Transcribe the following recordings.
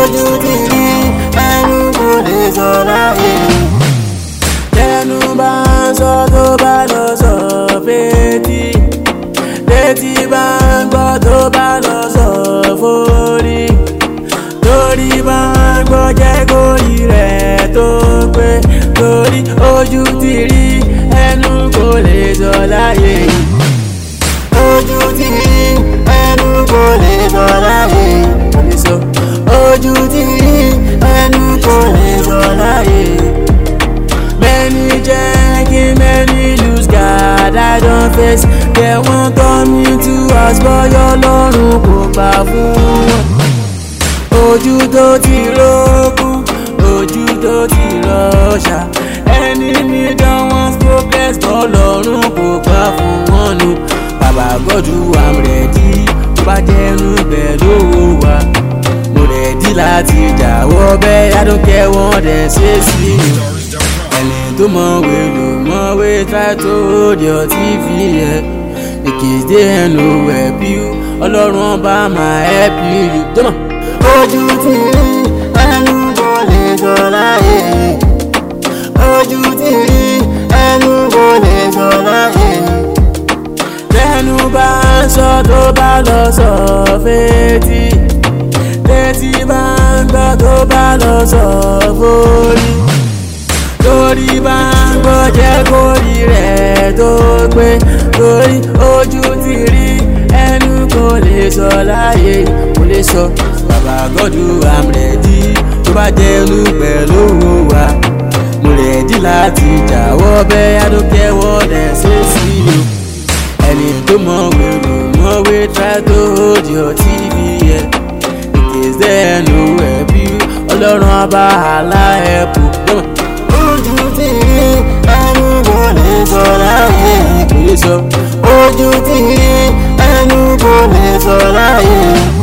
ojú ti rí ẹnu kò lè sọ láyé. Tẹnu bá ń sọ tó bá lọ sọ fétí, létí bá ń gbọ́ tó bá lọ sọ forí, torí bá ń gbọ́ jẹ́ kórí rẹ̀ tó pé, torí ojú ti rí ẹnu kò lè sọ láyé. Ojú ti rí ẹnu kò lè sọ láyé. Ojú ti rí ẹnu kò lè sọ láyé. Many checking, many lose God, I don't face. They won't turn me to us, but your Ọlọ́run kò gbà fún wọn. Ojú tó ti rókun, ojú tó ti rọ́ṣà, ẹni ní dánwọ́n progress, but Ọlọ́run kò gbà fún wọn nù. Bàbá God, I'm ready, tó bá jẹ́nu ibẹ̀ lówó wa. Mo ready láti jàwọ́ bẹ́ẹ̀, I don't care what they say sí mi. Ẹni tó mọ̀wé ló mọ̀wé, try to hold your TV, yeah. In case they no help you, Ọlọ́run ọba máa help you. Ojú ti rí ẹnu kò lè sọ láyé. Ojú ti rí ẹnu kò lè sọ láyé. Tẹnu bá ń sọ tó bá lọ sọ fétí, létí bá ń gbọ́ tó bá lọ sọ forí, torí bá ń gbọ́ jẹ́ kórí rẹ̀ tó pé, torí ojú ti rí ẹnu kò lè sọ láyé. Kò lè sọ bàbá God, I'm ready, tó bá jẹ́nu pẹ̀lú owó wa. Mo ready láti jàwọ́ bẹ́ẹ̀, I don't care what they say sí mi. Ẹni tó mọ̀wé ló mọ̀wé, try to hold your TV, yeah. In case they no help you, Ọlọ́run ọba àlá help you. Ojú ti rí ẹnu kò lè sọ láyé. Kò lè sọ. Ojú ti rí ẹnu kò lè sọ láyé.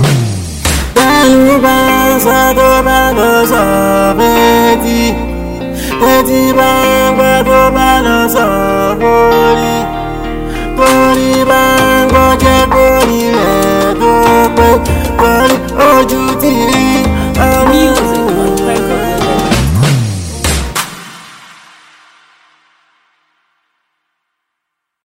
Tẹnu bá ń sọ tó bá lọ sọ fétí, létí bá ń gbọ́ tó bá lọ sọ forí, torí bá